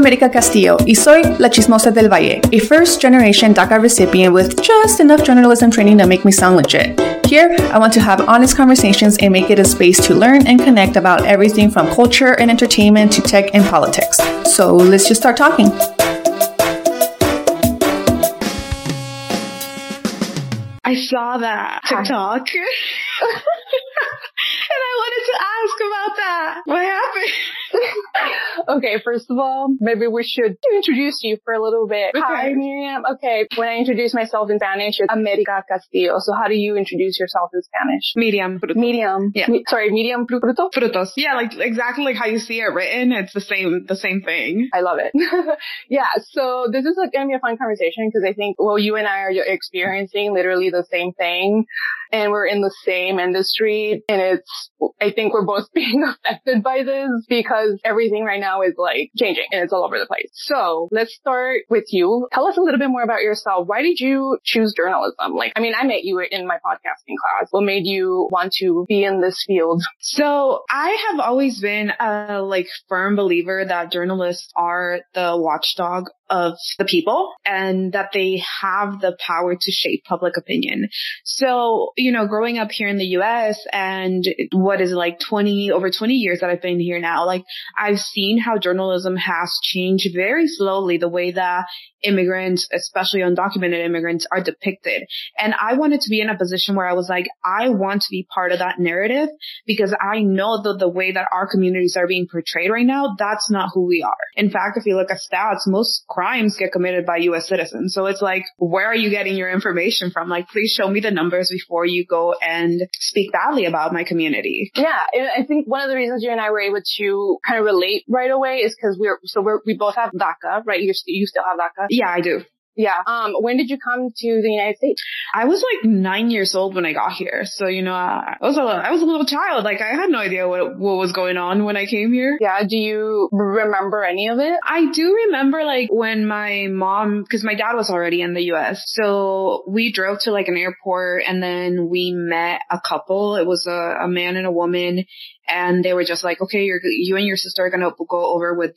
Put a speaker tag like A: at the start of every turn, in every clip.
A: America Castillo y soy La Chismosa del Valle, a first-generation DACA recipient with just enough journalism training to make me sound legit. Here, I want to have honest conversations and make it a space to learn and connect about everything from culture and entertainment to tech and politics. So let's just start talking.
B: I saw that TikTok. And I wanted to ask about that. What happened?
C: Okay, first of all, maybe we should introduce you for a little bit.
B: Okay.
C: Hi, Miriam. Okay, when I introduce myself in Spanish, it's America Castillo. So how do you introduce yourself in Spanish?
B: Medium.
C: Medium.
B: Yeah.
C: Medium fruto?
B: Frutos. Yeah, like exactly like how you see it written. It's the same thing.
C: I love it. Yeah, so this is going to be a fun conversation because I think, well, you and I are experiencing literally the same thing. And we're in the same industry, and I think we're both being affected by this because everything right now is like changing and it's all over the place. So let's start with you. Tell us a little bit more about yourself. Why did you choose journalism? I met you in my podcasting class. What made you want to be in this field?
B: So I have always been a firm believer that journalists are the watchdog of the people and that they have the power to shape public opinion. So, growing up here in the US and what is over 20 years that I've been here now, I've seen how journalism has changed very slowly the way that immigrants, especially undocumented immigrants, are depicted. And I wanted to be in a position where I was like, I want to be part of that narrative because I know that the way that our communities are being portrayed right now, that's not who we are. In fact, if you look at stats, most crimes get committed by U.S. citizens. So it's like, where are you getting your information from? Please show me the numbers before you go and speak badly about my community.
C: Yeah. And I think one of the reasons you and I were able to kind of relate right away is because we both have DACA, right? You still have DACA?
B: Yeah, I do.
C: Yeah. When did you come to the United States?
B: I was 9 years old when I got here. So, I was a little child. I had no idea what was going on when I came here.
C: Yeah. Do you remember any of it?
B: I do remember when my mom, because my dad was already in the US. So we drove to an airport and then we met a couple. It was a man and a woman. And they were just like, okay, you and your sister are going to go over with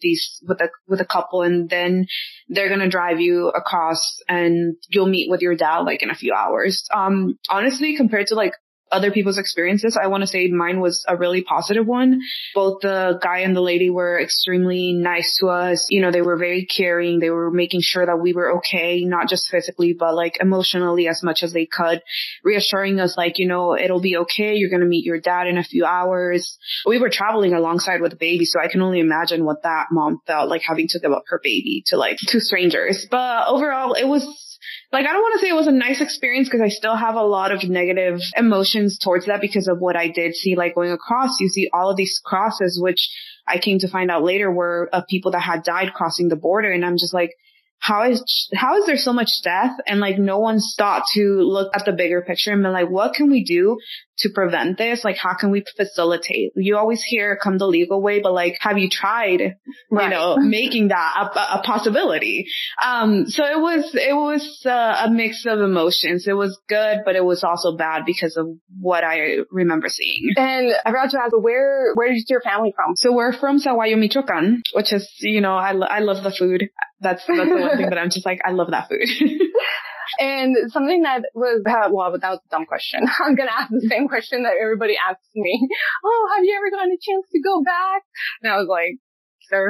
B: a couple and then they're going to drive you across and you'll meet with your dad in a few hours. Honestly, compared to other people's experiences, I want to say mine was a really positive one. Both the guy and the lady were extremely nice to us. They were very caring. They were making sure that we were okay, not just physically, but emotionally as much as they could, reassuring us it'll be okay. You're going to meet your dad in a few hours. We were traveling alongside with a baby, so I can only imagine what that mom felt having to give up her baby to two strangers. But overall, it was I don't want to say it was a nice experience because I still have a lot of negative emotions towards that because of what I did see, going across. You see all of these crosses, which I came to find out later were of people that had died crossing the border. And I'm just how is there so much death? And no one's thought to look at the bigger picture and be what can we do to prevent this? How can we facilitate? You always hear come the legal way, but have you tried,
C: right.
B: Making that a possibility? So it was a mix of emotions. It was good, but it was also bad because of what I remember seeing.
C: And I forgot to ask, where is your family from?
B: So we're from Sahuayo, Michoacan, which is, I love the food. That's the one thing that I'm just I love that food.
C: And something that was, that was a dumb question. I'm going to ask the same question that everybody asks me. Oh, have you ever gotten a chance to go back? And I was like, sir,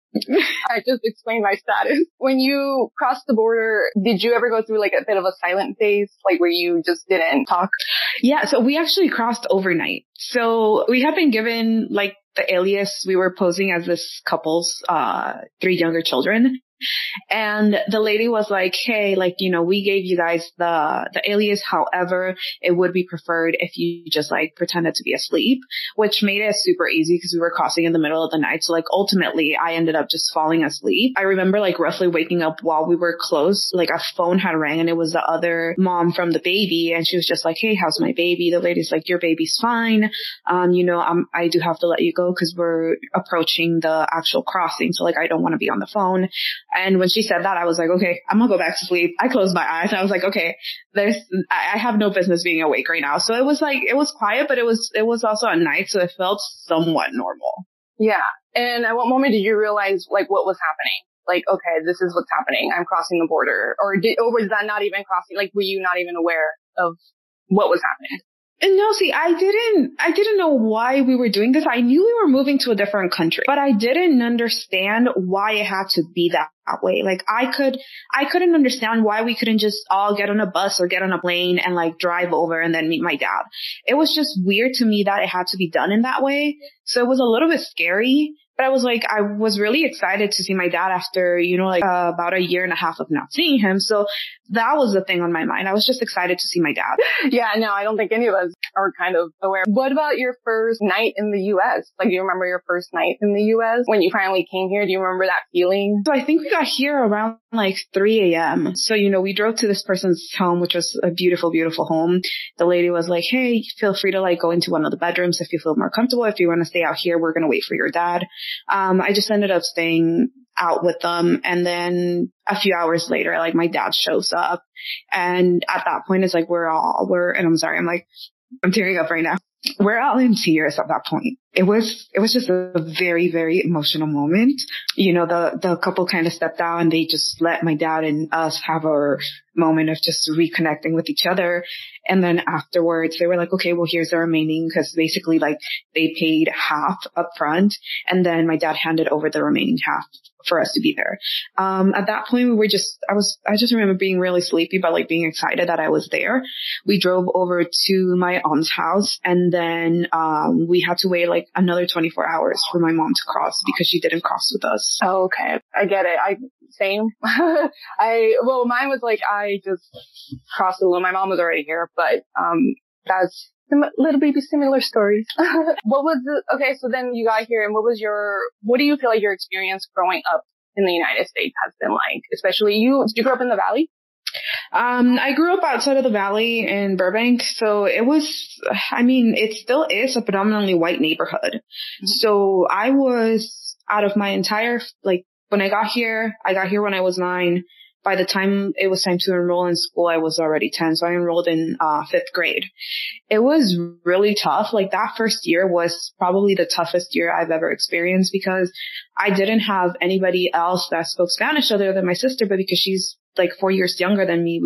C: I just explained my status. When you crossed the border, did you ever go through a bit of a silent phase, where you just didn't talk?
B: Yeah, so we actually crossed overnight. So we had been given the alias. We were posing as this couple's 3 younger children. And the lady was like, hey, we gave you guys the alias. However, it would be preferred if you just pretended to be asleep, which made it super easy because we were crossing in the middle of the night. So ultimately I ended up just falling asleep. I remember roughly waking up while we were close, a phone had rang and it was the other mom from the baby. And she was just like, hey, how's my baby? The lady's like, your baby's fine. I do have to let you go because we're approaching the actual crossing. So I don't want to be on the phone. And when she said that, I was like, okay, I'm gonna go back to sleep. I closed my eyes and I was like, okay, I have no business being awake right now. So it was quiet, but it was also at night. So it felt somewhat normal.
C: Yeah. And at what moment did you realize like what was happening? Like, okay, this is what's happening. I'm crossing the border. Or was that not even crossing? Like, were you not even aware of what was happening?
B: And no, see, I didn't know why we were doing this. I knew we were moving to a different country, but I didn't understand why it had to be that way. Like, I couldn't understand why we couldn't just all get on a bus or get on a plane and like drive over and then meet my dad. It was just weird to me that it had to be done in that way. So it was a little bit scary. But I was really excited to see my dad after, about a year and a half of not seeing him. So that was the thing on my mind. I was just excited to see my dad.
C: Yeah, no, I don't think any of us are kind of aware. What about your first night in the U.S.? Like, do you remember your first night in the U.S. when you finally came here? Do you remember that feeling?
B: So I think we got here around like 3 a.m. So, we drove to this person's home, which was a beautiful, beautiful home. The lady was like, hey, feel free to like go into one of the bedrooms if you feel more comfortable. If you want to stay out here, we're going to wait for your dad. I just ended up staying out with them. And then a few hours later, like my dad shows up. And at that point, it's like, and I'm sorry, I'm tearing up right now. We're all in tears at that point. It was just a very, very emotional moment. The couple kind of stepped out and they just let my dad and us have our moment of just reconnecting with each other. And then afterwards they were like, okay, well, here's the remaining, because basically like they paid half up front and then my dad handed over the remaining half for us to be there. At that point I just remember being really sleepy, but like being excited that I was there. We drove over to my aunt's house and then, we had to wait like another 24 hours for my mom to cross because she didn't cross with us.
C: Oh, okay. I get it. Same. Mine was like, I just crossed alone. My mom was already here, but, that's little baby similar stories. Okay, so then you got here and what do you feel like your experience growing up in the United States has been like? Especially did you grow up in the Valley?
B: I grew up outside of the Valley in Burbank, so it still is a predominantly white neighborhood. Mm-hmm. So I was out of my entire, like, when I got here when I was 9. By the time it was time to enroll in school, I was already 10. So I enrolled in 5th grade. It was really tough. Like that first year was probably the toughest year I've ever experienced because I didn't have anybody else that spoke Spanish other than my sister, but because she's like 4 years younger than me,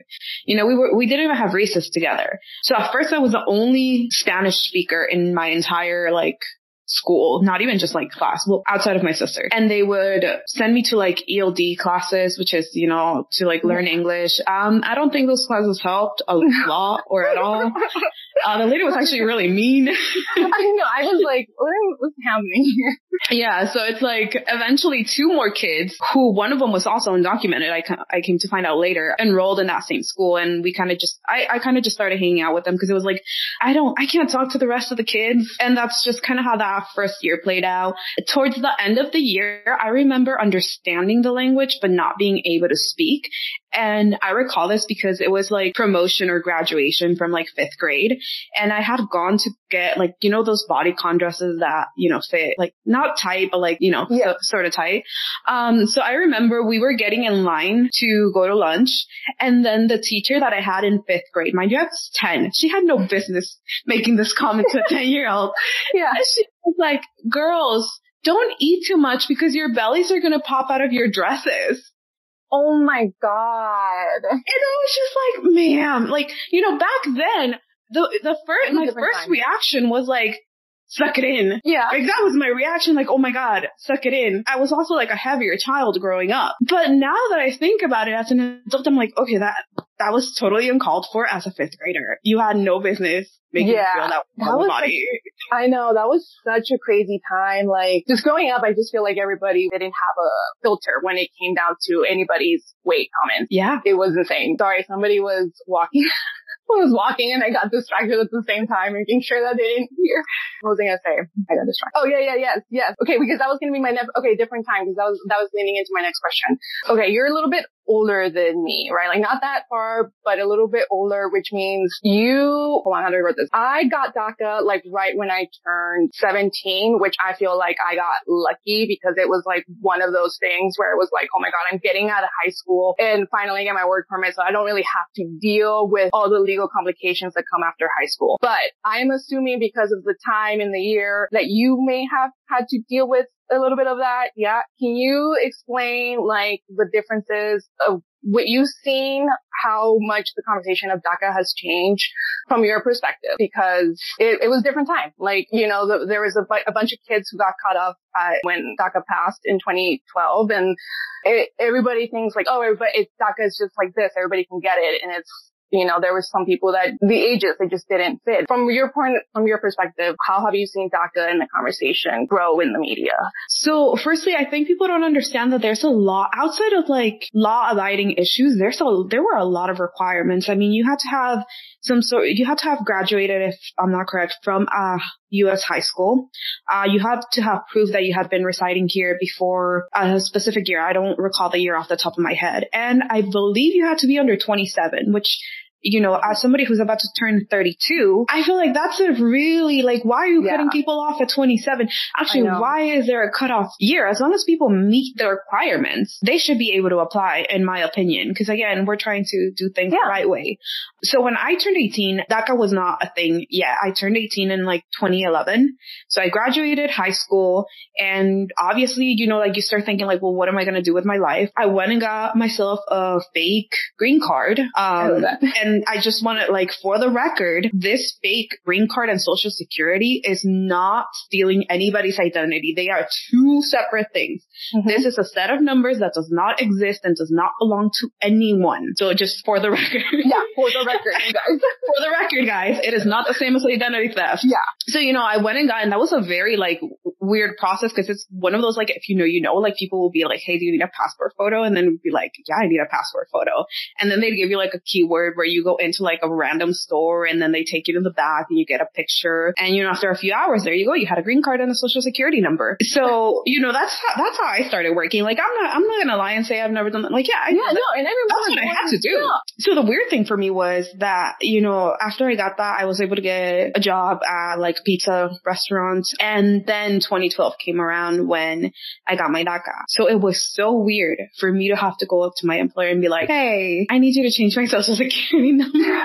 B: we didn't even have recess together. So at first I was the only Spanish speaker in my entire like school, not even just like class, well, outside of my sister. And they would send me to like ELD classes, which is, to like learn English. I don't think those classes helped a lot or at all. The lady was actually really mean.
C: I know. I was like, what's happening here?
B: Yeah. So it's like eventually 2 more kids who one of them was also undocumented. I came to find out later, enrolled in that same school. And we kind of just, I kind of just started hanging out with them because it was like, I can't talk to the rest of the kids. And that's just kind of how that first year played out. Towards the end of the year, I remember understanding the language, but not being able to speak. And I recall this because it was like promotion or graduation from like 5th grade. And I had gone to get like, those bodycon dresses that, fit like not tight, but like, sort of tight. So I remember we were getting in line to go to lunch. And then the teacher that I had in 5th grade, mind you, I was 10. She had no business making this comment to a 10-year-old.
C: Yeah.
B: And she was like, girls, don't eat too much because your bellies are going to pop out of your dresses.
C: Oh my God.
B: And I was just like, ma'am, like, back then, my first reaction was like, suck it in.
C: Yeah.
B: Like that was my reaction, like, oh my God, suck it in. I was also like a heavier child growing up. But now that I think about it as an adult, I'm like, okay, that was totally uncalled for as a 5th grader. You had no business making me feel that was body.
C: I know, that was such a crazy time. Like, just growing up, I just feel like everybody didn't have a filter when it came down to anybody's weight comments.
B: Yeah.
C: It was insane. Sorry, somebody was walking. And I got distracted at the same time, making sure that they didn't hear. What was I gonna say? I got distracted. Oh, yes. Okay, because that was gonna be my different time, because that was leaning into my next question. Okay, you're a little bit older than me, right? Like not that far, but a little bit older, which means hold on, how do I write this? I got DACA like right when I turned 17, which I feel like I got lucky because it was like one of those things where it was like, oh my God, I'm getting out of high school and finally get my work permit. So I don't really have to deal with all the legal complications that come after high school. But I'm assuming because of the time in the year that you may have had to deal with a little bit of that. Yeah. Can you explain like the differences of what you've seen, how much the conversation of DACA has changed from your perspective? Because it was a different time. Like, you know, there was a bunch of kids who got caught up when DACA passed in 2012, and everybody thinks like, oh, DACA is just like this. Everybody can get it. And it's, you know, there were some people that the ages, they just didn't fit. From your perspective, how have you seen DACA and the conversation grow in the media?
B: So firstly, I think people don't understand that there's a lot outside of like law abiding issues. There were a lot of requirements. I mean, you had to have graduated, if I'm not correct, from a U.S. high school. You had to have proof that you had been residing here before a specific year. I don't recall the year off the top of my head. And I believe you had to be under 27, which, you know, as somebody who's about to turn 32, I feel like that's a really, like, why are you cutting people off at 27? Actually, why is there a cutoff year? As long as people meet the requirements, they should be able to apply, in my opinion. Because again, we're trying to do things the right way. So when I turned 18, DACA was not a thing yet. I turned 18 in like 2011. So I graduated high school, and obviously, you know, like you start thinking like, well, what am I going to do with my life? I went and got myself a fake green card. And I just want to, like, for the record, this fake green card and social security is not stealing anybody's identity. They are two separate things. Mm-hmm. This is a set of numbers that does not exist and does not belong to anyone. So just for the record.
C: Yeah, for the record, you guys.
B: For the record, guys, it is not the same as identity theft.
C: Yeah.
B: So, you know, I went and got, and that was a very, like, weird process because it's one of those, like, if you know, like, people will be like, hey, do you need a passport photo? And then be like, yeah, I need a passport photo. And then they'd give you, like, a keyword where you go into, like, a random store, and then they take you to the back and you get a picture. And, you know, after a few hours, there you go. You had a green card and a social security number. So, you know, that's how I started working. Like, I'm not gonna lie and say I've never done that. Like, and that's what I had to do. Yeah. So the weird thing for me was that, you know, after I got that, I was able to get a job at like a pizza restaurant. And then 2012 came around when I got my DACA. So it was so weird for me to have to go up to my employer and be like, hey, I need you to change my social security number.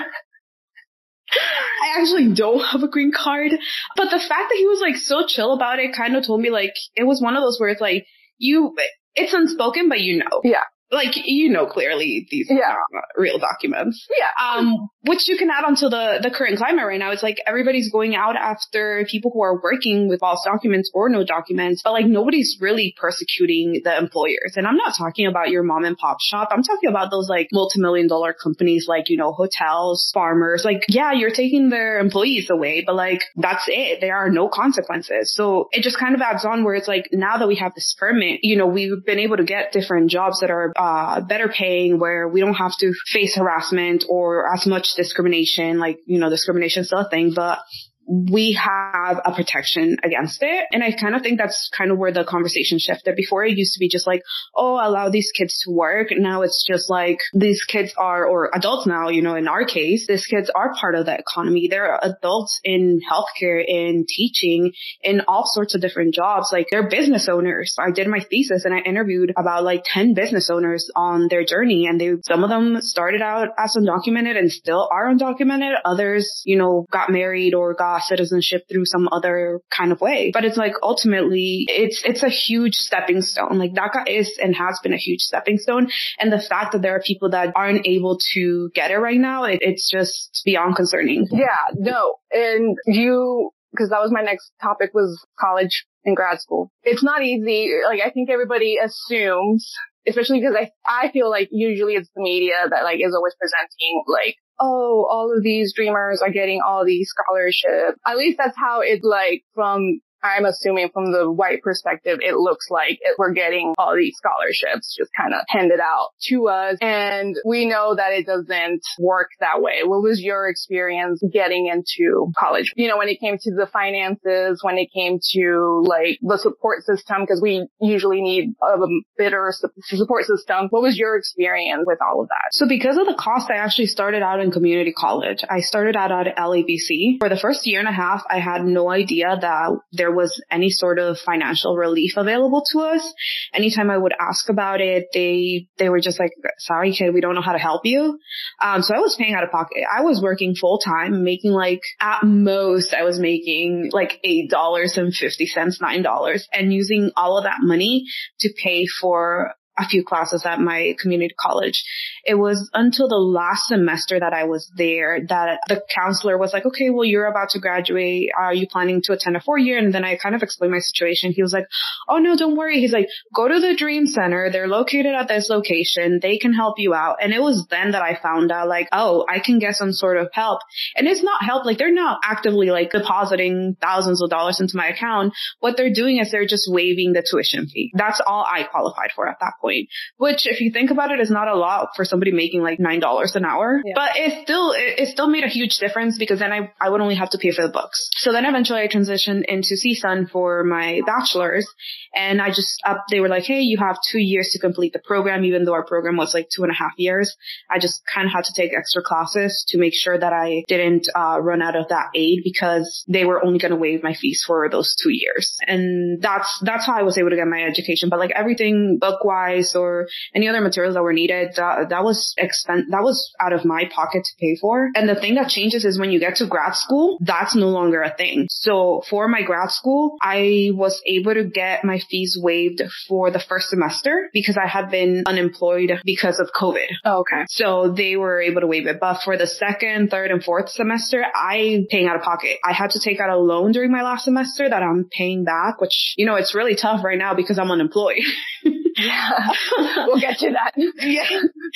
B: I actually don't have a green card. But the fact that he was like so chill about it kind of told me like, it was one of those where it's like, it's unspoken, but you know.
C: Yeah.
B: Like, you know, clearly these are real documents.
C: Yeah.
B: Which you can add onto the current climate right now. It's like everybody's going out after people who are working with false documents or no documents, but like nobody's really persecuting the employers. And I'm not talking about your mom and pop shop. I'm talking about those like multi-million-dollar companies like, you know, hotels, farmers. Like, yeah, you're taking their employees away, but like, that's it. There are no consequences. So it just kind of adds on where it's like, now that we have this permit, you know, we've been able to get different jobs that are better paying, where we don't have to face harassment or as much discrimination. Like, you know, discrimination is still a thing, but we have a protection against it. And I kind of think that's kind of where the conversation shifted. Before it used to be just like, oh, allow these kids to work. Now it's just like these kids are, or adults now, you know, in our case, these kids are part of the economy. They're adults in healthcare, in teaching, in all sorts of different jobs. Like they're business owners. I did my thesis and I interviewed about like 10 business owners on their journey. And some of them started out as undocumented and still are undocumented. Others, you know, got married or got citizenship through some other kind of way. But it's like ultimately it's a huge stepping stone. Like DACA is and has been a huge stepping stone. And the fact that there are people that aren't able to get it right now, it's just beyond concerning.
C: Yeah, no. And because that was my next topic, was college and grad school. It's not easy. Like I think everybody assumes, especially because I feel like usually it's the media that like is always presenting like, oh, all of these dreamers are getting all these scholarships. At least that's how it's like from I'm assuming from the white perspective, it looks like we're getting all these scholarships just kind of handed out to us. And we know that it doesn't work that way. What was your experience getting into college? You know, when it came to the finances, when it came to like the support system, because we usually need a better support system. What was your experience with all of that?
B: So because of the cost, I actually started out in community college. I started out at LABC. For the first year and a half, I had no idea that there was any sort of financial relief available to us. Anytime I would ask about it, they were just like, sorry, kid, we don't know how to help you. So I was paying out of pocket. I was working full time, making like, at most, I was making like $8.50, $9, and using all of that money to pay for a few classes at my community college. It was until the last semester that I was there that the counselor was like, okay, well, you're about to graduate. Are you planning to attend a 4-year? And then I kind of explained my situation. He was like, oh, no, don't worry. He's like, go to the Dream Center. They're located at this location. They can help you out. And it was then that I found out like, oh, I can get some sort of help. And it's not help. Like they're not actively like depositing thousands of dollars into my account. What they're doing is they're just waiving the tuition fee. That's all I qualified for at that point, which if you think about it is not a lot for somebody making like $9 an hour, but it still made a huge difference because then I would only have to pay for the books. So then eventually I transitioned into CSUN for my bachelor's, and they were like, hey, you have 2 years to complete the program, even though our program was like 2.5 years. I just kind of had to take extra classes to make sure that I didn't run out of that aid because they were only going to waive my fees for those 2 years. And that's how I was able to get my education. But like everything book wise or any other materials that were needed, that was out of my pocket to pay for. And the thing that changes is when you get to grad school, that's no longer a thing. So for my grad school, I was able to get my fees waived for the first semester because I had been unemployed because of COVID.
C: Oh, okay.
B: So they were able to waive it. But for the second, third, and fourth semester, I'm paying out of pocket. I had to take out a loan during my last semester that I'm paying back, which, you know, it's really tough right now because I'm unemployed.
C: Yeah, we'll get to that.
B: Yeah.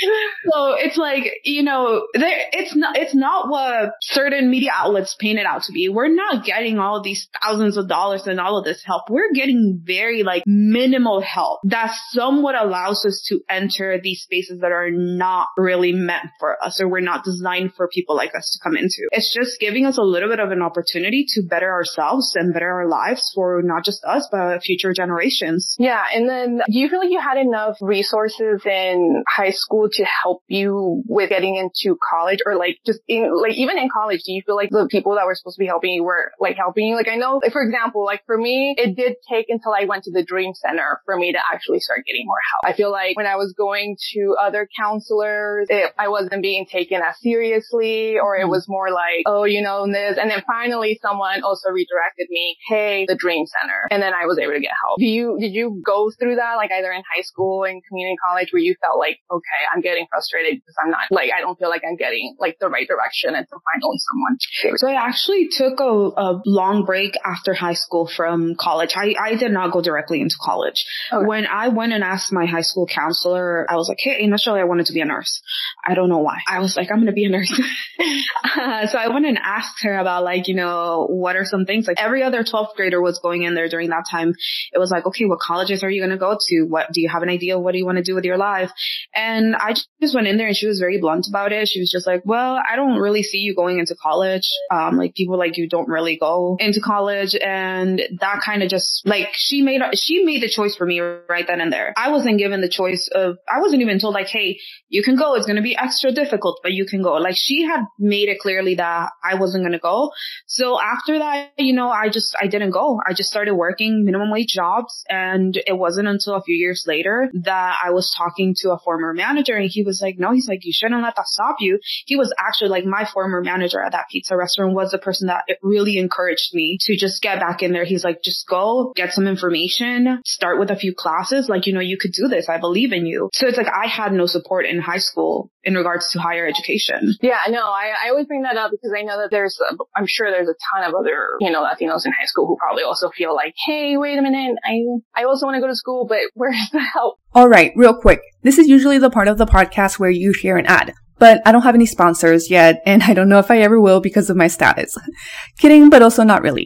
B: So it's like, you know, it's not what certain media outlets paint it out to be. We're not getting all of these thousands of dollars and all of this help. We're getting very like minimal help that somewhat allows us to enter these spaces that are not really meant for us or we're not designed for people like us to come into. It's just giving us a little bit of an opportunity to better ourselves and better our lives for not just us, but future generations.
C: Yeah. And then do you feel like you had enough resources in high school to help you with getting into college, or like just even in college, do you feel like the people that were supposed to be helping you were like helping you? Like I know, like, for example, like for me, it did take until I went to the Dream Center for me to actually start getting more help. I feel like when I was going to other counselors, I wasn't being taken as seriously, or it was more like, oh, you know, this. And then finally someone also redirected me, hey, the Dream Center. And then I was able to get help. Did you go through that, like either in high school and community college, where you felt like, okay, I'm getting frustrated because I'm not, like, I don't feel like I'm getting like the right direction and to finally someone.
B: So I actually took a long break after high school from college. I did not go directly into college. Okay. When I went and asked my high school counselor, I was like, hey, initially I wanted to be a nurse. I don't know why. I was like, I'm going to be a nurse. So I went and asked her about like, you know, what are some things, like every other 12th grader was going in there during that time. It was like, okay, what colleges are you going to go to? What do you have an idea? What do you want to do with your life? And I just went in there and she was very blunt about it. She was just like, well, I don't really see you going into college. Like people like you don't really go into college. And that kind of just like, she made the choice for me right then and there. I wasn't given the choice I wasn't even told like, hey, you can go. It's going to be extra difficult, but you can go. Like she had made it clearly that I wasn't going to go. So after that, you know, I didn't go. I just started working minimum wage jobs. And it wasn't until a few years later that I was talking to a former manager, and he was like, no, he's like, you shouldn't let that stop you. He was actually like my former manager at that pizza restaurant was the person that really encouraged me to just get back in there. He's like, just go get some information, start with a few classes. Like, you know, you could do this. I believe in you. So it's like, I had no support in high school in regards to higher education.
C: Yeah, no, I always bring that up because I know that I'm sure there's a ton of other, you know, Latinos in high school who probably also feel like, hey, wait a minute, I also want to go to school, but where's the help?
A: All right, real quick. This is usually the part of the podcast where you hear an ad, but I don't have any sponsors yet, and I don't know if I ever will because of my status. Kidding, but also not really.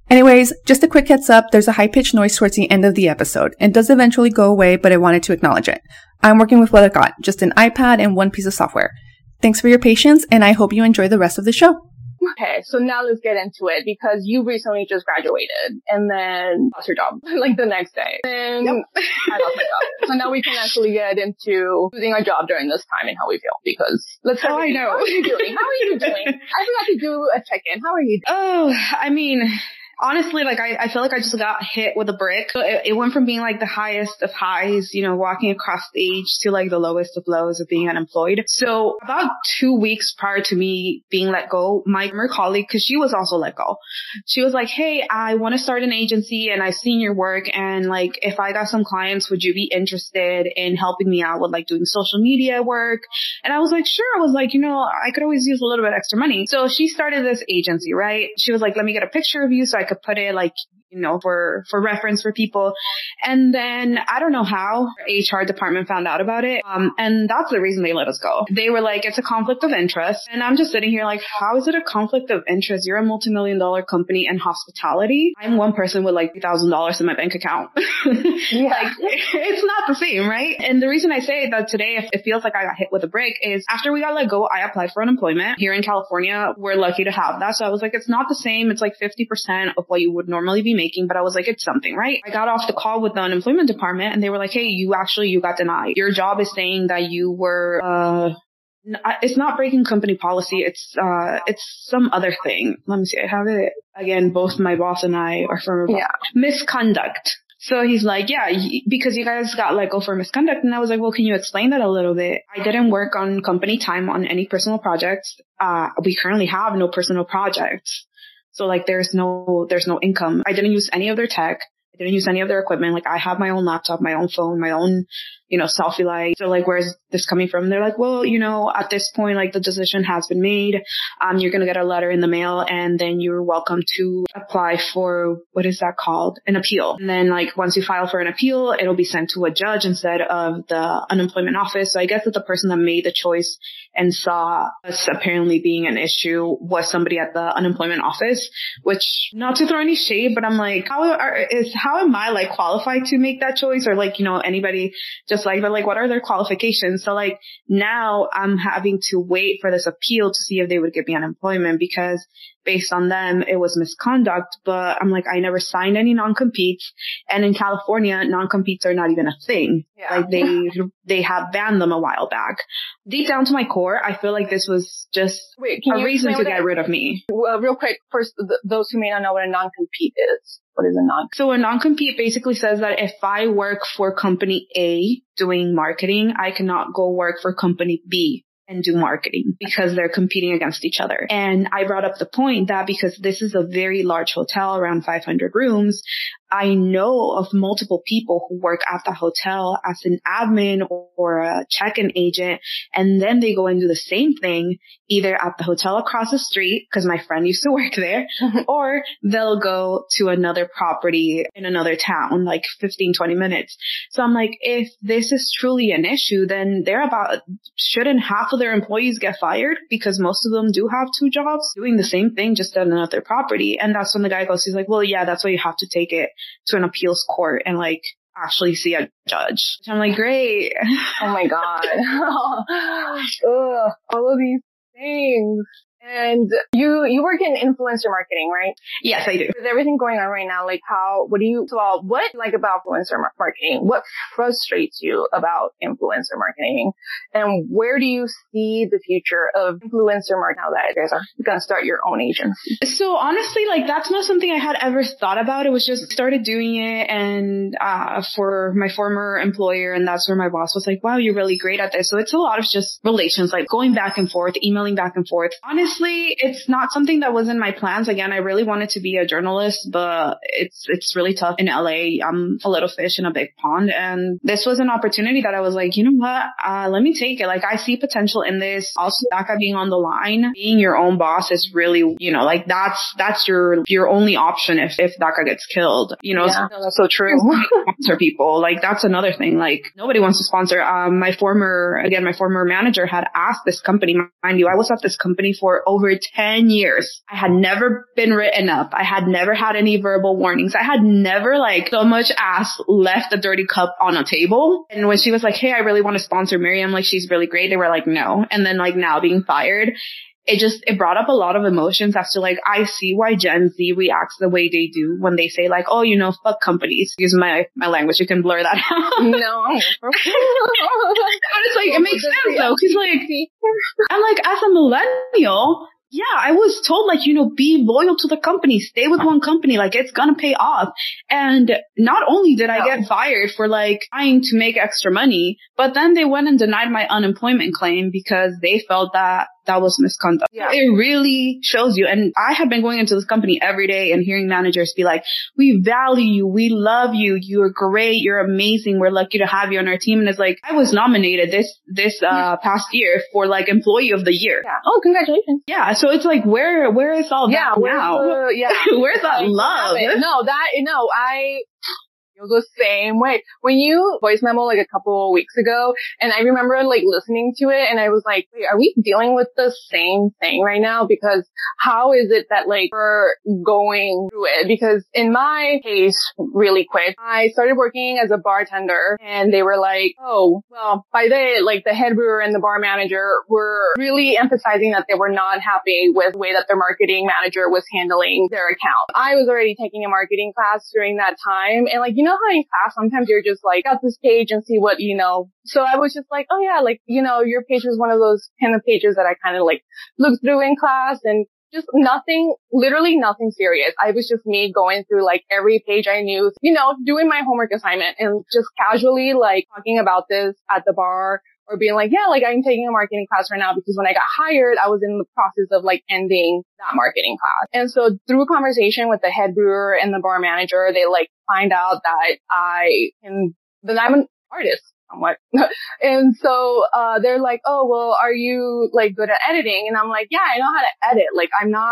A: Anyways, just a quick heads up, there's a high-pitched noise towards the end of the episode. It does eventually go away, but I wanted to acknowledge it. I'm working with what I got, just an iPad and one piece of software. Thanks for your patience, and I hope you enjoy the rest of the show.
C: Okay, so now let's get into it because you recently just graduated and then lost your job like the next day. And yep. I lost my job. So now we can actually get into losing our job during this time and how we feel because let's start with you. How are you doing? I forgot to do a check-in. How are you doing?
B: Oh, I mean, honestly, like, I feel like I just got hit with a brick. So it went from being like the highest of highs, you know, walking across stage to like the lowest of lows of being unemployed. So about 2 weeks prior to me being let go, my former colleague, cause she was also let go, she was like, hey, I want to start an agency and I've seen your work. And like, if I got some clients, would you be interested in helping me out with like doing social media work? And I was like, sure. I was like, you know, I could always use a little bit extra money. So she started this agency, right? She was like, let me get a picture of you so I could put it like, you know, for reference for people. And then I don't know how our HR department found out about it. And that's the reason they let us go. They were like, it's a conflict of interest. And I'm just sitting here like, how is it a conflict of interest? You're a multi-million-dollar company in hospitality. I'm one person with like $3,000 in my bank account. Yeah. Like, it's not the same, right? And the reason I say that today, if it feels like I got hit with a brick is after we got let go, I applied for unemployment here in California. We're lucky to have that. So I was like, it's not the same. It's like 50% of what you would normally be making, but I was like, it's something, right? I got off the call with the unemployment department and they were like, hey, you got denied. Your job is saying that you were, it's not breaking company policy. It's some other thing. Let me see. I have it again. Both my boss and I are from misconduct. So he's like, yeah, because you guys got let go for misconduct. And I was like, well, can you explain that a little bit? I didn't work on company time on any personal projects. We currently have no personal projects. So like there's no income. I didn't use any of their tech. I didn't use any of their equipment. Like I have my own laptop, my own phone, my own, you know, selfie light. So like, where's this coming from? They're like, well, you know, at this point, like the decision has been made. You're going to get a letter in the mail and then you're welcome to apply for, what is that called? An appeal. And then like once you file for an appeal, it'll be sent to a judge instead of the unemployment office. So I guess that the person that made the choice and saw us apparently being an issue was somebody at the unemployment office, which not to throw any shade, but I'm like, how am I like qualified to make that choice? Or like, you know, anybody just like, but like, what are their qualifications? So like now I'm having to wait for this appeal to see if they would give me unemployment because based on them, it was misconduct. But I'm like, I never signed any non-competes. And in California, non-competes are not even a thing. Yeah. Like they have banned them a while back. Deep down to my core, I feel like this was just a reason to get rid of me.
C: Well, real quick, first, those who may not know what a non-compete is. What is a non-compete?
B: So a non-compete basically says that if I work for company A doing marketing, I cannot go work for company B and do marketing because they're competing against each other. And I brought up the point that because this is a very large hotel, around 500 rooms, I know of multiple people who work at the hotel as an admin or a check-in agent, and then they go and do the same thing either at the hotel across the street, because my friend used to work there, or they'll go to another property in another town, like 15, 20 minutes. So I'm like, if this is truly an issue, then shouldn't half of their employees get fired? Because most of them do have two jobs doing the same thing, just at another property. And that's when the guy goes, he's like, well, yeah, that's why you have to take it to an appeals court and like actually see a judge. I'm like, great.
C: Oh my God. Ugh, all of these things. And you work in influencer marketing, right?
B: Yes, I do.
C: With everything going on right now, like what do you like about influencer marketing? What frustrates you about influencer marketing? And where do you see the future of influencer marketing now that you guys are going to start your own agency?
B: So honestly, like that's not something I had ever thought about. It was just started doing it and for my former employer, and that's where my boss was like, wow, you're really great at this. So it's a lot of just relations, like going back and forth, emailing back and forth. Honestly, it's not something that was in my plans. Again, I really wanted to be a journalist, but it's really tough in LA. I'm a little fish in a big pond. And this was an opportunity that I was like, you know what? Let me take it. Like I see potential in this. Also, DACA being on the line, being your own boss is really, you know, like that's your only option if DACA gets killed, you know.
C: Yeah, that's so true.
B: Sponsor people. Like that's another thing. Like nobody wants to sponsor. My former manager had asked this company, mind you, I was at this company for for over 10 years. I had never been written up. I had never had any verbal warnings. I had never like so much as left a dirty cup on a table. And when she was like, hey, I really want to sponsor Miriam, like she's really great, they were like, no. And then like now being fired, it brought up a lot of emotions as to like, I see why Gen Z reacts the way they do when they say like, oh, you know, fuck companies. Use my language. You can blur that out.
C: No.
B: But it's like, it makes sense though. Cause like, I'm like, as a millennial, yeah, I was told like, you know, be loyal to the company, stay with one company, like it's gonna pay off. And not only did I get fired for like trying to make extra money, but then they went and denied my unemployment claim because they felt that was misconduct. Yeah. It really shows you. And I have been going into this company every day and hearing managers be like, we value you. We love you. You're great. You're amazing. We're lucky to have you on our team. And it's like, I was nominated this past year for like employee of the year.
C: Yeah. Oh, congratulations.
B: Yeah. So it's like, where is all that now? Where's that love?
C: I feel the same way. When you voice memo like a couple of weeks ago, and I remember like listening to it, and I was like, wait, are we dealing with the same thing right now? Because how is it that like we're going through it? Because in my case, really quick, I started working as a bartender, and they were like, oh, well, by the head brewer and the bar manager were really emphasizing that they were not happy with the way that their marketing manager was handling their account. I was already taking a marketing class during that time, and like, you know how in class sometimes you're just like, got this page and see what, you know. So I was just like, oh yeah, like, you know, your page was one of those kind of pages that I kind of like looked through in class, and just literally nothing serious. I was just me going through like every page I knew, you know, doing my homework assignment and just casually like talking about this at the bar. Or being like, yeah, like I'm taking a marketing class right now because when I got hired, I was in the process of like ending that marketing class. And so through conversation with the head brewer and the bar manager, they like find out that I'm an artist somewhat. And so, they're like, oh, well, are you like good at editing? And I'm like, yeah, I know how to edit. Like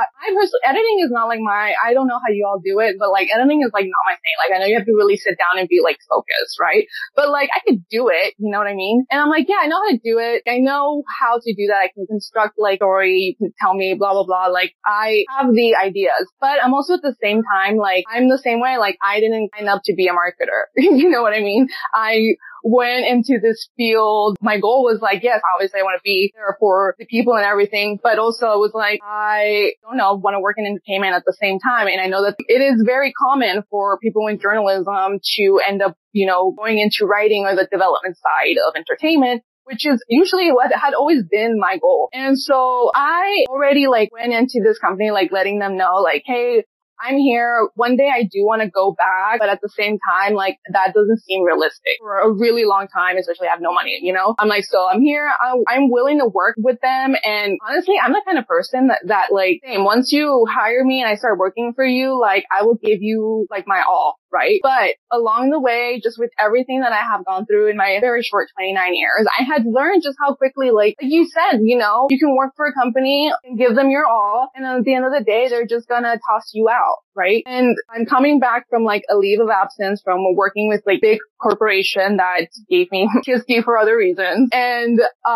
C: editing is not like I don't know how you all do it, but like editing is like not my thing. Like I know you have to really sit down and be like focused, right? But like I could do it, you know what I mean? And I'm like, yeah, I know how to do it. I know how to do that. I can construct like story. You can tell me blah, blah, blah. Like I have the ideas, but I'm also at the same time, like I'm the same way. Like I didn't sign up to be a marketer. You know what I mean? I went into this field. My goal was like, yes, obviously I want to be there for the people and everything, but also it was like, I don't know, want to work in entertainment at the same time. And I know that it is very common for people in journalism to end up, you know, going into writing or the development side of entertainment, which is usually what had always been my goal. And so I already like went into this company, like letting them know like, hey, I'm here. One day I do want to go back, but at the same time, like that doesn't seem realistic for a really long time, especially I have no money, you know? I'm like, so I'm here. I'm willing to work with them. And honestly, I'm the kind of person that like, same, once you hire me and I start working for you, like I will give you like my all. Right. But along the way, just with everything that I have gone through in my very short 29 years, I had learned just how quickly, like you said, you know, you can work for a company and give them your all. And then at the end of the day, they're just going to toss you out. Right. And I'm coming back from like a leave of absence from working with like big corporation that gave me TSD for other reasons. And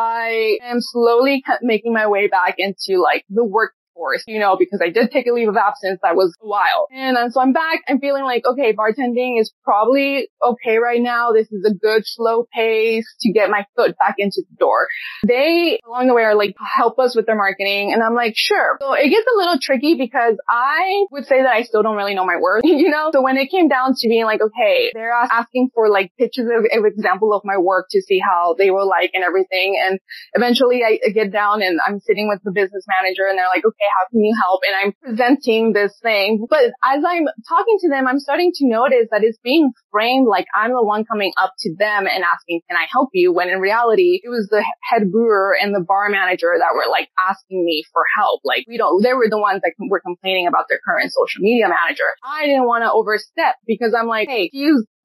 C: I am slowly making my way back into like the work force, you know, because I did take a leave of absence that was a while. And so I'm back. I'm feeling like, okay, bartending is probably okay right now. This is a good slow pace to get my foot back into the door. They, along the way, are like, help us with their marketing. And I'm like, sure. So it gets a little tricky because I would say that I still don't really know my worth, you know? So when it came down to being like, okay, they're asking for like pictures of example of my work to see how they were like and everything. And eventually I get down and I'm sitting with the business manager and they're like, okay, how can you help? And I'm presenting this thing. But as I'm talking to them, I'm starting to notice that it's being framed like I'm the one coming up to them and asking, can I help you? When in reality, it was the head brewer and the bar manager that were like asking me for help. Like they were the ones that were complaining about their current social media manager. I didn't want to overstep because I'm like, hey, he's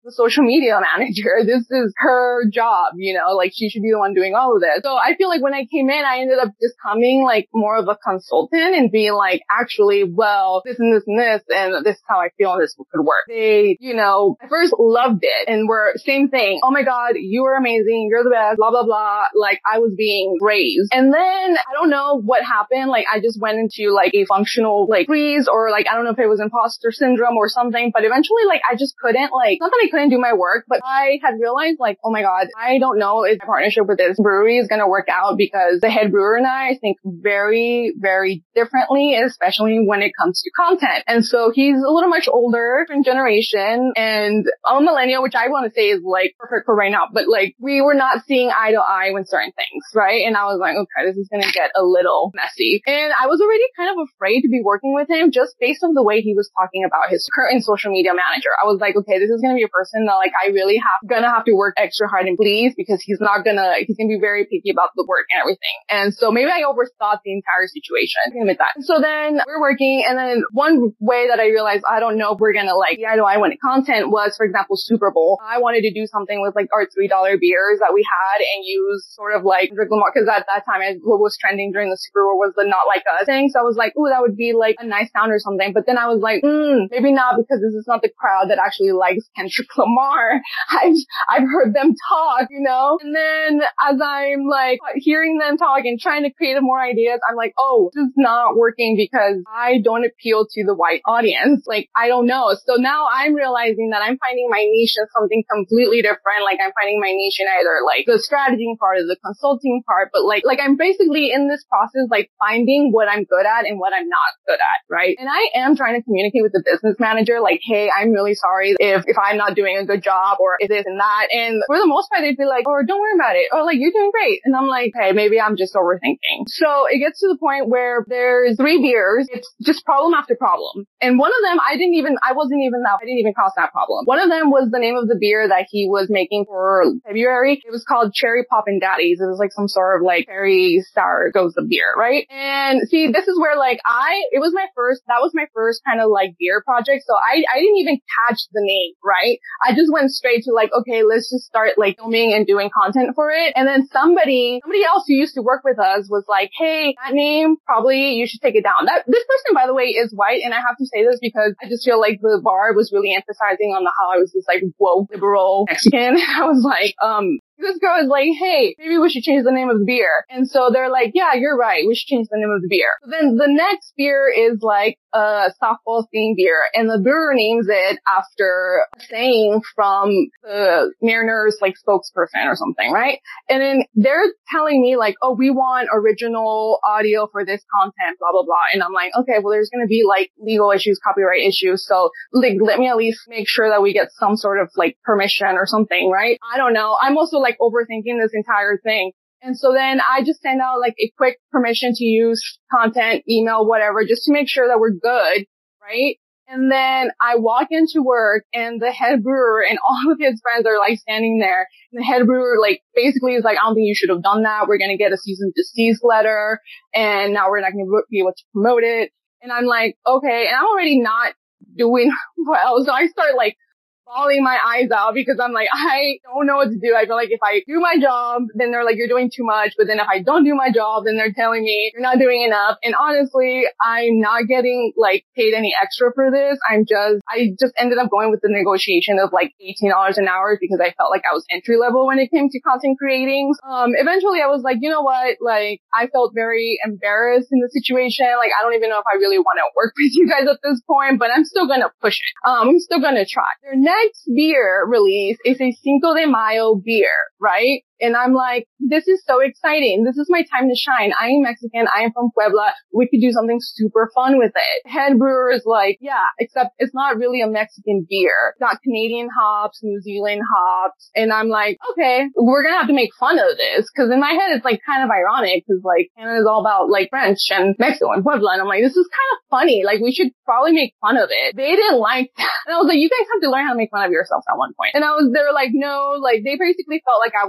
C: the social media manager. This is her job, you know, like she should be the one doing all of this. So I feel like when I came in, I ended up just becoming like more of a consultant and being like, actually, well, this and this and this, and this is how I feel this could work. They, you know, I first loved it and were same thing. Oh my God, you are amazing. You're the best, blah, blah, blah. Like I was being raised. And then I don't know what happened. Like I just went into like a functional like freeze, or like, I don't know if it was imposter syndrome or something, but eventually like I just couldn't, like, not that I couldn't do my work, but I had realized like, oh my God, I don't know if my partnership with this brewery is going to work out, because the head brewer and I think very, very differently, especially when it comes to content. And so he's a little much older, different generation, and I'm a millennial, which I want to say is like perfect for right now, but like we were not seeing eye to eye with certain things, right? And I was like, okay, this is going to get a little messy. And I was already kind of afraid to be working with him just based on the way he was talking about his current social media manager. I was like, okay, this is going to be a person that like I really gonna have to work extra hard and please, because he's gonna be very picky about the work and everything. And so maybe I overthought the entire situation. I can admit that. So then we're working, and then one way that I realized I don't know if we're gonna like, yeah, I know I wanted content was, for example, Super Bowl. I wanted to do something with like our $3 beers that we had and use sort of like Kendrick Lamar, because at that time what was trending during the Super Bowl was the Not Like Us thing. So I was like, ooh, that would be like a nice sound or something. But then I was like, maybe not, because this is not the crowd that actually likes Kendrick Lamar. I've heard them talk, you know? And then as I'm like hearing them talk and trying to create more ideas, I'm like, oh, this is not working because I don't appeal to the white audience. Like, I don't know. So now I'm realizing that I'm finding my niche in something completely different. Like I'm finding my niche in either like the strategy part or the consulting part, but like I'm basically in this process, like finding what I'm good at and what I'm not good at, right? And I am trying to communicate with the business manager, like, hey, I'm really sorry if I'm not doing a good job or if this and that. And for the most part, they'd be like, oh, don't worry about it. Or like, you're doing great. And I'm like, hey, maybe I'm just overthinking. So it gets to the point where there's 3 beers. It's just problem after problem. And one of them, I didn't even cause that problem. One of them was the name of the beer that he was making for February. It was called Cherry Poppin' Daddies. It was like some sort of like cherry sour goes the beer, right? And see, this is where like that was my first kind of like beer project. So I didn't even catch the name, right? I just went straight to like, okay, let's just start like filming and doing content for it. And then somebody else who used to work with us was like, hey, that name, probably you should take it down. This person, by the way, is white. And I have to say this because I just feel like the bar was really emphasizing on how I was this like woke liberal Mexican. I was like, this girl is like, hey, maybe we should change the name of the beer. And so they're like, yeah, you're right. We should change the name of the beer. So then the next beer is like a softball themed beer. And the brewer names it after a saying from the Mariners like spokesperson or something, right? And then they're telling me like, oh, we want original audio for this content, blah, blah, blah. And I'm like, okay, well, there's going to be like legal issues, copyright issues. So like, let me at least make sure that we get some sort of like permission or something, right? I don't know. I'm also like overthinking this entire thing. And so then I just send out like a quick permission to use content, email, whatever, just to make sure that we're good, right? And then I walk into work and the head brewer and all of his friends are like standing there. And the head brewer like basically is like, I don't think you should have done that. We're going to get a cease and desist letter and now we're not going to be able to promote it. And I'm like, okay. And I'm already not doing well. So I start like bawling my eyes out because I'm like, I don't know what to do. I feel like if I do my job, then they're like, you're doing too much. But then if I don't do my job, then they're telling me you're not doing enough. And honestly, I'm not getting like paid any extra for this. I just ended up going with the negotiation of like $18 an hour because I felt like I was entry level when it came to content creating. Eventually I was like, you know what? Like I felt very embarrassed in the situation. Like I don't even know if I really want to work with you guys at this point, but I'm still going to push it. I'm still going to try. Their next beer release is a Cinco de Mayo beer, right? And I'm like, this is so exciting. This is my time to shine. I am Mexican. I am from Puebla. We could do something super fun with it. Head brewer is like, yeah, except it's not really a Mexican beer. It's got Canadian hops, New Zealand hops. And I'm like, okay, we're going to have to make fun of this. Cause in my head, it's like kind of ironic. Cause like Canada is all about like French and Mexico and Puebla. And I'm like, this is kind of funny. Like we should probably make fun of it. They didn't like that. And I was like, you guys have to learn how to make fun of yourselves at one point. And they were like, no, like they basically felt like I was calling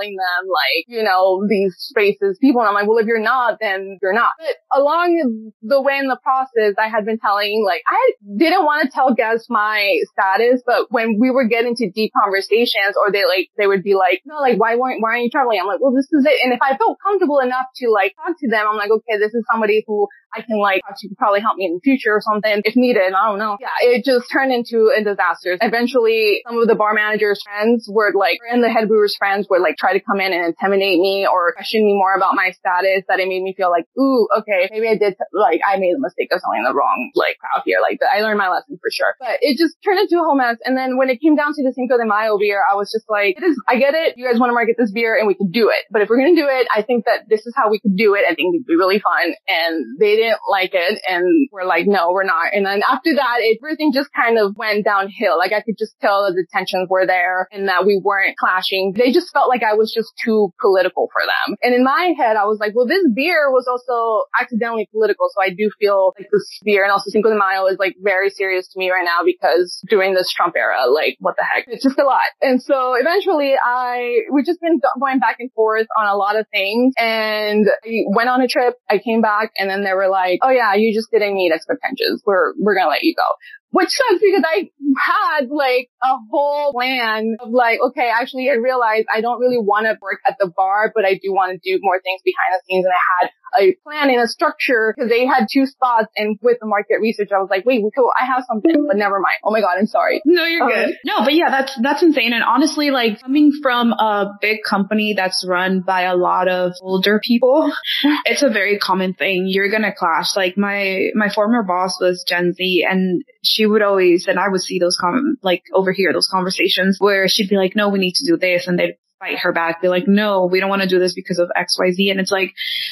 C: calling them like, you know, these spaces people. And I'm like, well, if you're not, then you're not. But along the way in the process, I had been telling, like, I didn't want to tell guests my status, but when we were getting to deep conversations, or they would be like, no, like, why aren't you traveling? I'm like, well, this is it. And if I felt comfortable enough to like talk to them, I'm like, okay, this is somebody who I can like talk to, probably help me in the future or something if needed. I don't know. Yeah, it just turned into a disaster. Eventually, some of the bar manager's friends were like, and the head brewer's friends would like try to come in and intimidate me or question me more about my status, that it made me feel like, ooh, okay, maybe I did, like, I made a mistake of telling the wrong, like, crowd here. Like, I learned my lesson for sure. But it just turned into a whole mess. And then when it came down to the Cinco de Mayo beer, I was just like, I get it. You guys want to market this beer and we can do it. But if we're going to do it, I think that this is how we could do it. I think it'd be really fun. And they didn't like it. And we're like, no, we're not. And then after that, everything just kind of went downhill. Like, I could just tell that the tensions were there and that we weren't clashing. They just felt like I was just too political for them. And in my head, I was like, well, this beer was also accidentally political. So I do feel like this beer, and also Cinco de Mayo, is like very serious to me right now, because during this Trump era, like, what the heck? It's just a lot. And so eventually we've just been going back and forth on a lot of things. And I went on a trip. I came back, and then they were like, oh yeah, you just didn't meet expectations. We're going to let you go. Which sucks, because I had like a whole plan of like, okay, actually I realized I don't really want to work at the bar, but I do want to do more things behind the scenes. And I had a plan and a structure, because they had 2 spots, and with the market research, I was like, wait, cool, I have something, but never mind. Oh my God, I'm sorry.
B: No, you're good. No, but yeah, that's insane. And honestly, like, coming from a big company that's run by a lot of older people, it's a very common thing. You're gonna clash. Like, my former boss was Gen Z, and she would always, and I would see those overhear those conversations where she'd be like, no, we need to do this. And they'd fight her back. Be like, no, we don't want to do this because of XYZ. And it's like,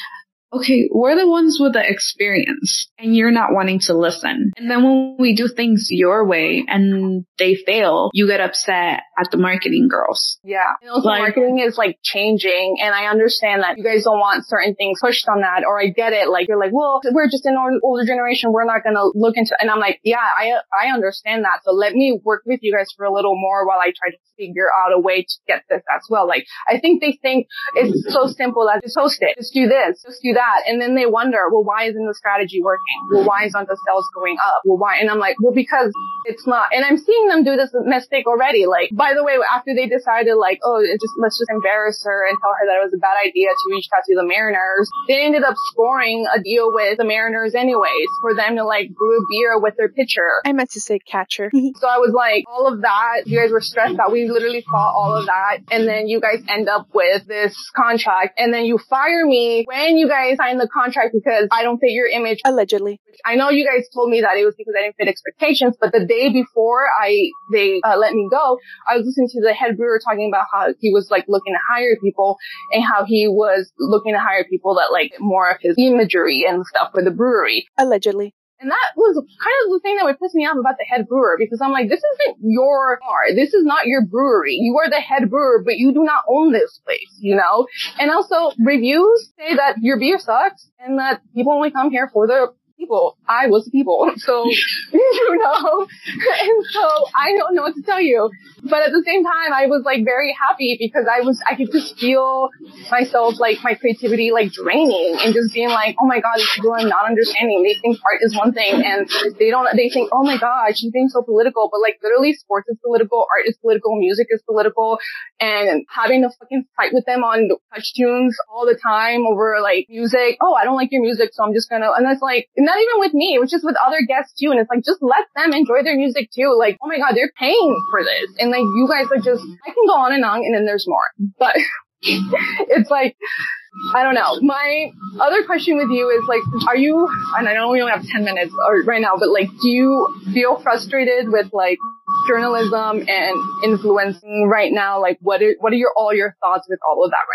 B: okay, we're the ones with the experience, and you're not wanting to listen. And then when we do things your way and they fail, you get upset at the marketing girls.
C: Yeah. And also, marketing is like changing, and I understand that you guys don't want certain things pushed on that, or I get it. Like, you're like, well, we're just an older generation. We're not going to look into, and I'm like, yeah, I understand that. So let me work with you guys for a little more while I try to figure out a way to get this as well. Like, I think they think it's so simple as just host it, just do this, just do that. And then they wonder, well, why isn't the strategy working? Well, why isn't the sales going up? Well, why? And I'm like, well, because it's not. And I'm seeing them do this mistake already. Like, by the way, after they decided, like, oh, let's just embarrass her and tell her that it was a bad idea to reach out to the Mariners, they ended up scoring a deal with the Mariners anyways, for them to like brew a beer with their pitcher.
D: I meant to say catcher.
C: So I was like, all of that, you guys were stressed out. We literally fought all of that. And then you guys end up with this contract, and then you fire me when you guys sign the contract because I don't fit your image.
D: Allegedly.
C: I know you guys told me that it was because I didn't fit expectations, but the day before they let me go, I was listening to the head brewer talking about how he was like looking to hire people, and how he was looking to hire people that like more of his imagery and stuff for the brewery.
D: Allegedly.
C: And that was kind of the thing that would piss me off about the head brewer, because I'm like, this isn't your bar. This is not your brewery. You are the head brewer, but you do not own this place, you know? And also, reviews say that your beer sucks and that people only come here for the people. I was the people. So, you know, and so I don't know what to tell you. But at the same time, I was like very happy because I could just feel myself, like my creativity, like draining, and just being like, oh my God, these people are not understanding. They think art is one thing, and they think, oh my God, she's being so political. But like literally, sports is political, art is political, music is political, and having to fucking fight with them on touch tunes all the time over like music. Oh, I don't like your music, so I'm just gonna, and it's like, not even with me, it was just with other guests too. And it's like, just let them enjoy their music too. Like, oh my God, they're paying for this. And like, you guys are just, I can go on, and then there's more. But it's like, I don't know. My other question with you is like, are you, and I know we only have 10 minutes right now, but like, do you feel frustrated with like journalism and influencing right now? Like, what are all your thoughts with all of that right now?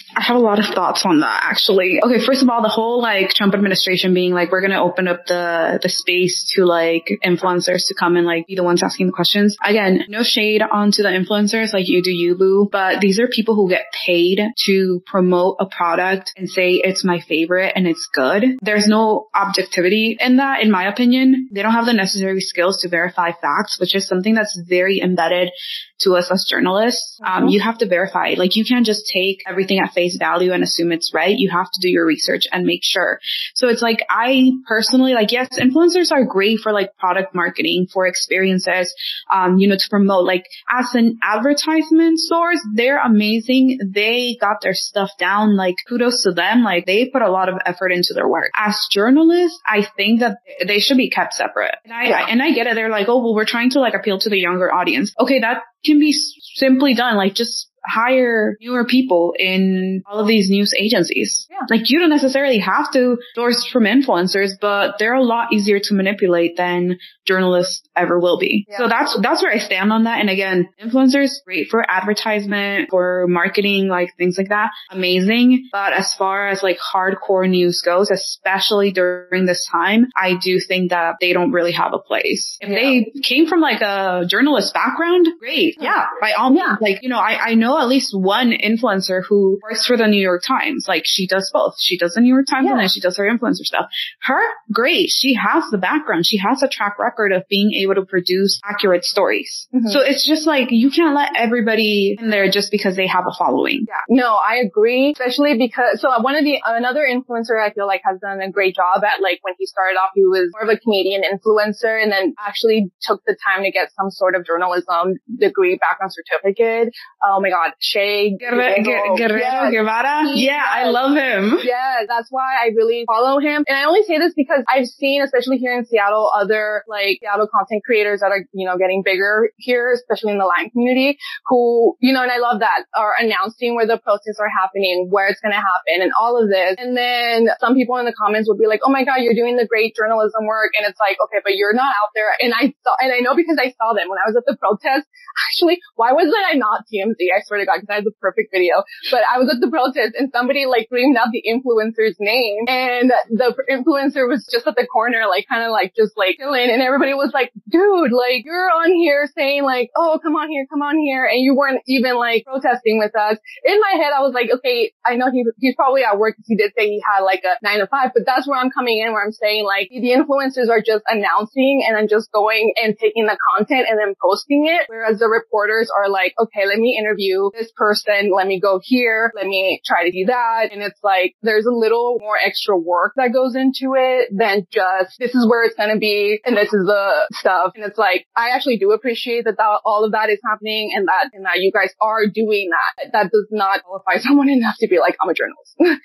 B: I have a lot of thoughts on that, actually. Okay, first of all, the whole like Trump administration being like, we're going to open up the space to like influencers to come and like be the ones asking the questions. Again, no shade onto the influencers, like you do you, boo, but these are people who get paid to promote a product and say it's my favorite and it's good. There's no objectivity in that, in my opinion. They don't have the necessary skills to verify facts, which is something that's very embedded to us as journalists. You have to verify. Like, you can't just take everything at face value and assume it's right. You have to do your research and make sure. So it's like, I personally, like, yes, influencers are great for like product marketing, for experiences, to promote. Like, as an advertisement source, they're amazing. They got their stuff down. Like, kudos to them. Like, they put a lot of effort into their work. As journalists, I think that they should be kept separate. And I get it. They're like, oh, well, we're trying to like appeal to the younger audience. Okay, that can be simply done. Like, just hire newer people in all of these news agencies. Yeah. Like, you don't necessarily have to source from influencers, but they're a lot easier to manipulate than journalists ever will be. Yeah. So that's where I stand on that. And again, influencers, great for advertisement, for marketing, like things like that. Amazing. But as far as like hardcore news goes, especially during this time, I do think that they don't really have a place. If they came from like a journalist background, great. Yeah. By all means. Like, I know at least one influencer who works for the New York Times. Like, she does both. She does the New York Times and then she does her influencer stuff. Her, great. She has the background. She has a track record of being able to produce accurate stories. Mm-hmm. So it's just like, you can't let everybody in there just because they have a following.
C: Yeah. No, I agree. Especially because, so another influencer I feel like has done a great job at, like, when he started off, he was more of a Canadian influencer and then actually took the time to get some sort of journalism degree, background certificate. Oh my God, Shea
B: Guerrero Guevara. Yeah, I love him.
C: Yeah, that's why I really follow him. And I only say this because I've seen, especially here in Seattle, other like Seattle content creators that are, getting bigger here, especially in the Latin community, who, and I love that, are announcing where the protests are happening, where it's going to happen, and all of this. And then some people in the comments would be like, oh my God, you're doing the great journalism work. And it's like, okay, but you're not out there. And I know because I saw them when I was at the protest. Actually, why wasn't I not TMZ? I swear to God, because I had the perfect video. But I was at the protest and somebody like screamed out the influencer's name, and the influencer was just at the corner, like kind of like just like chilling, and everybody was like, dude, like, you're on here saying like, oh, come on here, and you weren't even like protesting with us. In my head, I was like, okay, I know he's probably at work because he did say he had like a 9 to 5, but that's where I'm coming in, where I'm saying like the influencers are just announcing and then just going and taking the content and then posting it, whereas the reporters are like, okay, let me interview this person, let me go here, let me try to do that. And it's like, there's a little more extra work that goes into it than just, this is where it's going to be and this is the stuff. And it's like, I actually do appreciate that all of that is happening and that you guys are doing that. That does not qualify someone enough to be like, I'm a journalist,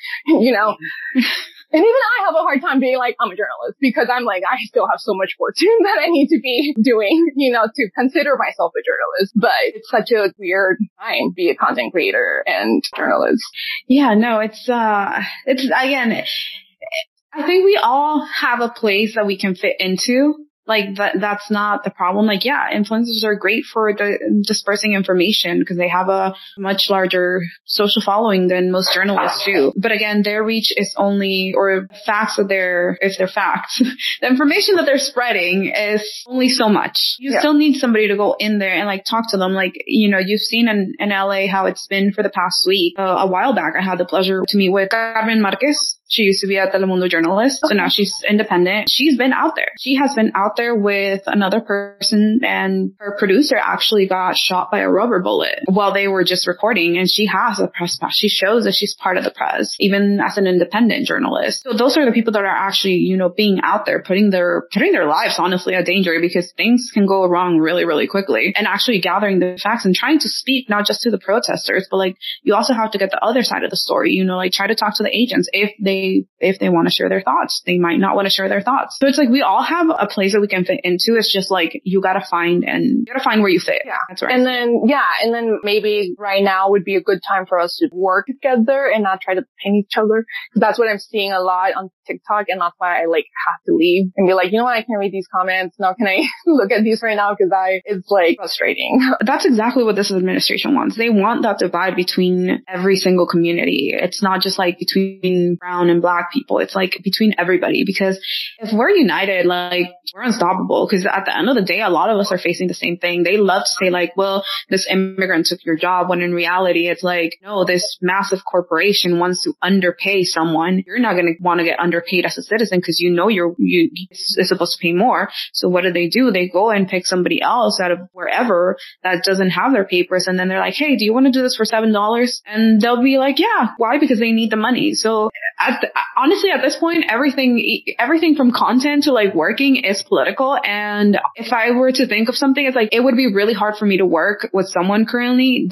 C: And even I have a hard time being like, I'm a journalist, because I'm like, I still have so much work that I need to be doing, to consider myself a journalist. But it's such a weird time to be a content creator and journalist.
B: Yeah, no, it's again, I think we all have a place that we can fit into. Like, that's not the problem. Like, yeah, influencers are great for dispersing information because they have a much larger social following than most journalists do. But again, their reach is only, or facts if they're facts, the information that they're spreading is only so much. You still need somebody to go in there and like talk to them. Like, you've seen in LA how it's been for the past week. A while back, I had the pleasure to meet with Carmen Marquez. She used to be a Telemundo journalist, so now she's independent. She's been out there. She has been out there with another person, and her producer actually got shot by a rubber bullet while they were just recording, and she has a press pass. She shows that she's part of the press, even as an independent journalist. So those are the people that are actually, being out there, putting their lives honestly at danger, because things can go wrong really, really quickly, and actually gathering the facts and trying to speak not just to the protesters, but like, you also have to get the other side of the story, like try to talk to the agents if they if they want to share their thoughts. They might not want to share their thoughts. So it's like we all have a place that we can fit into. It's just like you gotta find where you fit.
C: Yeah.
B: That's right.
C: And then maybe right now would be a good time for us to work together and not try to pin each other. Because that's what I'm seeing a lot on TikTok, and that's why I like have to leave and be like, you know what, I can't read these comments. Now can I look at these right now? Because it's like frustrating.
B: That's exactly what this administration wants. They want that divide between every single community. It's not just like between brown and black people. It's like between everybody, because if we're united, like we're unstoppable. Because at the end of the day, a lot of us are facing the same thing. They love to say like, well, this immigrant took your job, when in reality, it's like, no, this massive corporation wants to underpay someone. You're not going to want to get underpaid as a citizen because you know you're supposed to pay more. So what do? They go and pick somebody else out of wherever that doesn't have their papers, and then they're like, hey, do you want to do this for $7? And they'll be like, yeah. Why? Because they need the money. So honestly, at this point, everything from content to like working is political. And if I were to think of something, it's like it would be really hard for me to work with someone currently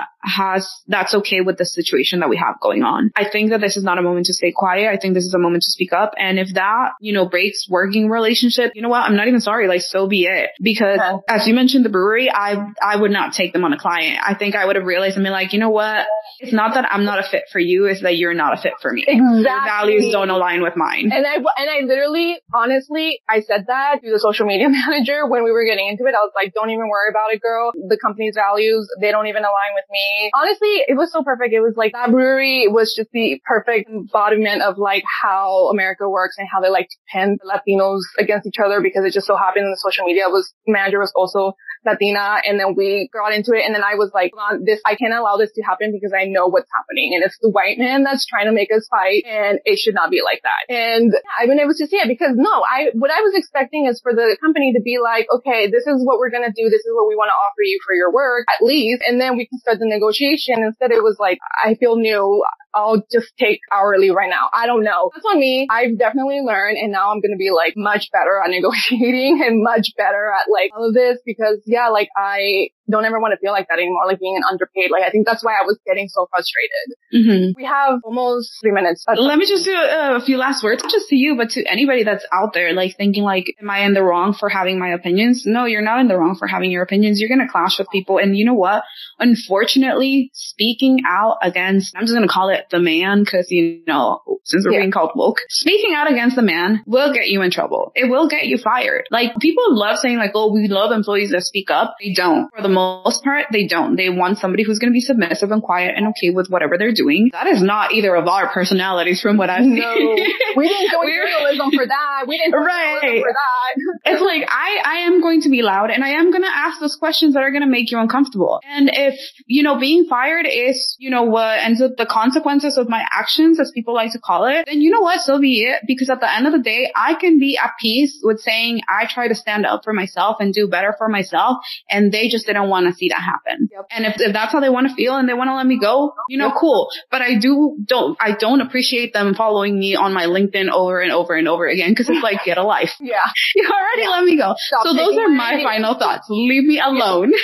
B: that's okay with the situation that we have going on. I think that this is not a moment to stay quiet. I think this is a moment to speak up. And if that, breaks working relationship, you know what? I'm not even sorry. Like, so be it. Because as you mentioned, the brewery, I would not take them on a client. I think I would have realized and been like, you know what? It's not that I'm not a fit for you. It's that you're not a fit for me.
C: Exactly.
B: Your values don't align with mine.
C: And I literally, honestly, I said that to the social media manager when we were getting into it. I was like, don't even worry about it, girl. The company's values, they don't even align with me. Honestly, it was so perfect. It was like that brewery was just the perfect embodiment of like how America works and how they like to pin Latinos against each other, because it just so happened in the social media manager was also Latina, and then we got into it, and then I was like, I can't allow this to happen because I know what's happening, and it's the white man that's trying to make us fight, and it should not be like that. And I've been able to see it because what I was expecting is for the company to be like, okay, this is what we're gonna do, this is what we want to offer you for your work, at least, and then we can start the negotiation. Instead, it was like, I feel new, I'll just take hourly right now. I don't know. That's on me. I've definitely learned, and now I'm going to be like much better at negotiating and much better at like all of this, because like I don't ever want to feel like that anymore, like being an underpaid. Like I think that's why I was getting so frustrated.
B: Mm-hmm.
C: We have almost 3 minutes.
B: Let me just do a few last words, not just to you, but to anybody that's out there, like thinking like, am I in the wrong for having my opinions? No, you're not in the wrong for having your opinions. You're going to clash with people. And you know what? Unfortunately, speaking out against, I'm just going to call it the man, because, since we're being called woke, speaking out against the man will get you in trouble. It will get you fired. Like, people love saying like, oh, we love employees that speak up. They don't. For the most part, they don't. They want somebody who's going to be submissive and quiet and okay with whatever they're doing. That is not either of our personalities from what I've seen.
C: No, we didn't go journalism for that. We didn't go journalism for that.
B: It's like, I am going to be loud, and I am going to ask those questions that are going to make you uncomfortable. And if, being fired is, what ends up the consequences of my actions, as people like to call it, then you know what? So be it. Because at the end of the day, I can be at peace with saying I try to stand up for myself and do better for myself, and they just didn't want to see that happen. Yep. And if that's how they want to feel and they want to let me go, cool. But I don't appreciate them following me on my LinkedIn over and over and over again, because it's like, get a life.
C: Yeah.
B: You already let me go. So those are my final thoughts. Leave me alone.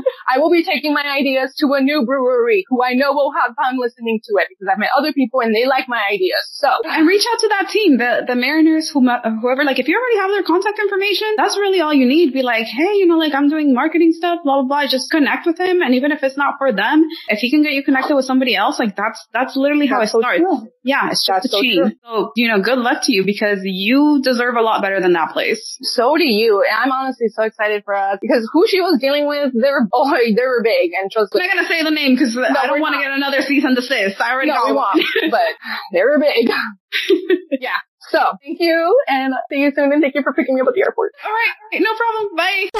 C: I will be taking my ideas to a new brewery who I know will have fun listening to it, because I've met other people and they like my ideas. So,
B: and reach out to that team, the Mariners, whoever, like if you already have their contact information, that's really all you need. Be like, hey, like I'm doing marketing stuff, blah, blah, blah. Just connect with him. And even if it's not for them, if he can get you connected with somebody else, like that's literally how it starts. True. Yeah, it's just a chain. So, good luck to you, because you deserve a lot better than that place.
C: So do you. And I'm honestly so excited for us, because who she was dealing with, they were big, and trust me.
B: I'm not going to say the name because I don't want to get another cease and desist. I already got one.
C: But they were big. Yeah. So thank you, and see you soon, and thank you for picking me up at the airport.
B: All right. No problem. Bye.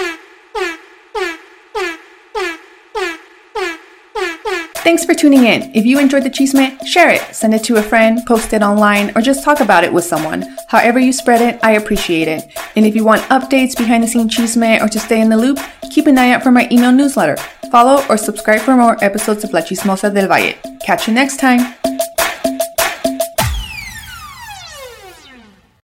A: Thanks for tuning in. If you enjoyed the Chisme, share it, send it to a friend, post it online, or just talk about it with someone. However you spread it, I appreciate it. And if you want updates, behind the scenes Chisme, or to stay in the loop, keep an eye out for my email newsletter. Follow or subscribe for more episodes of La Chismosa del Valle. Catch you next time.